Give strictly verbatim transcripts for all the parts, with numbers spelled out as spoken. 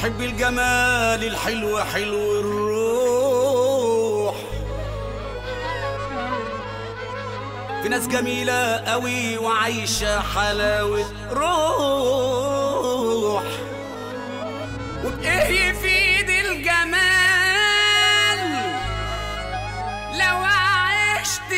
بحب الجمال الحلو حلو الروح. في ناس جميلة قوي وعايشة حلاوة روح. وبإيه يفيد الجمال لو عشت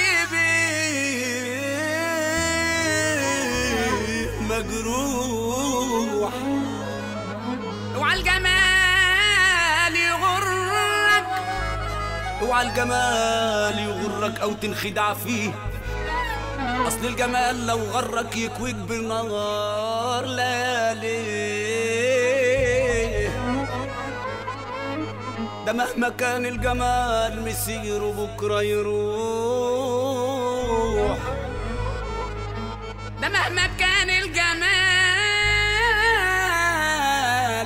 بيه مجروح. اوعى الجمال يغرك، اوعى الجمال يغرك او تنخدع فيه. اصل الجمال لو غرك يكويك بالنهار ليالي. ده مهما كان الجمال مسيره بكره يروح. ده مهما كان الجمال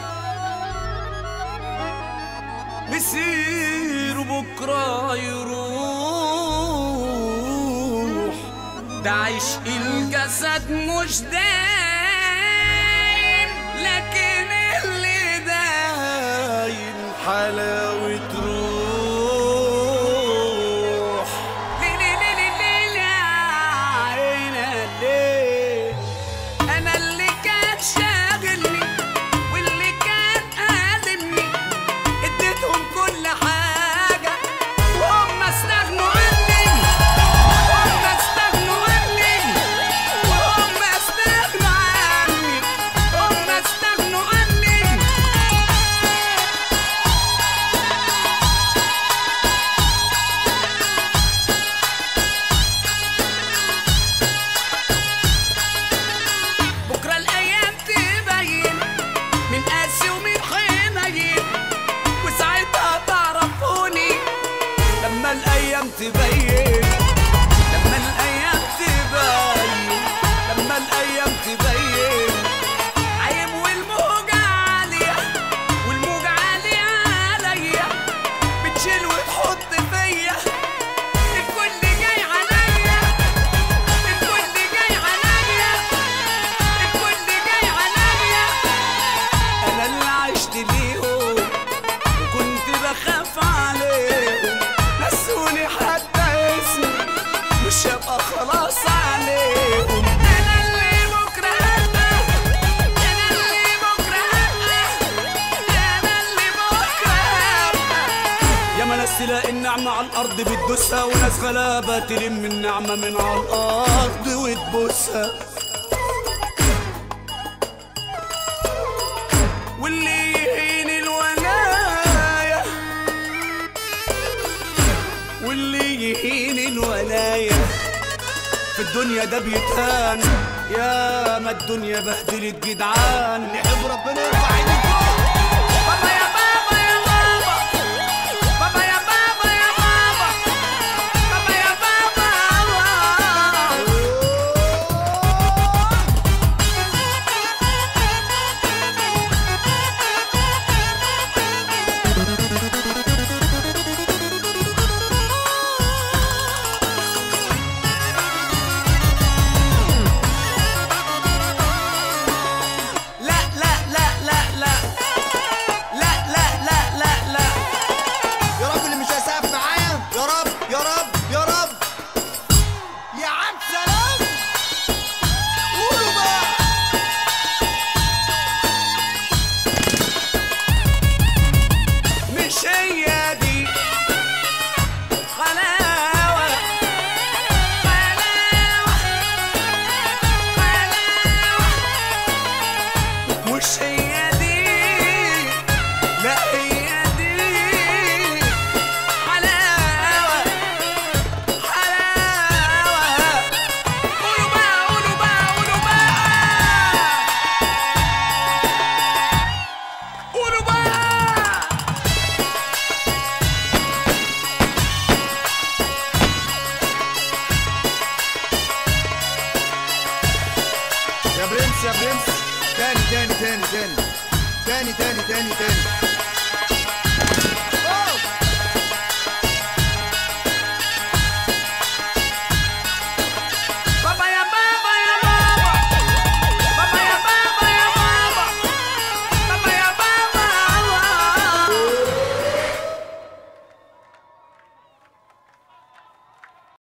مسيره بكره يروح. ده عشق الجسد مش دايم، لكن اللي دايم حلاوة روح. ليه ليه ليه ليه ليه يا عينا ليه؟ أنا اللي كان شاغلني واللي كان قادمني اديتهم كل حاجة وهم استغنوا عني. تبين لما الايام تبين، لما الايام تبين عيب والموجة عالية، والموجة عالية عليا بتشيل وتحط فيا. الكل جاي عليا، الكل جاي عليا، الكل جاي عليا. انا اللي عشت ليهم وكنت بخاف عليهم، نسوني حتى اسمي مش هبقى خلاص عليهم. انا اللي بكره هبقى، انا اللي بكره هبقى، انا اللي بكره هبقى. يا ما ناس تلاقي النعمة على الارض بتدوسها، وناس غلابة تلم النعمة من على الارض وتبوسها. واللي يهين الولاية، واللي يهين الولاية في الدنيا ده بيتهان. يا ما الدنيا بهدلت جدعان. نحب ربنا يرفع ايدك فوق. بابا يا بابا يا بابا، بابا يا بابا يا بابا، بابا يا بابا. يا برنس يا برنس، تاني تاني تاني تاني تاني تاني تاني تاني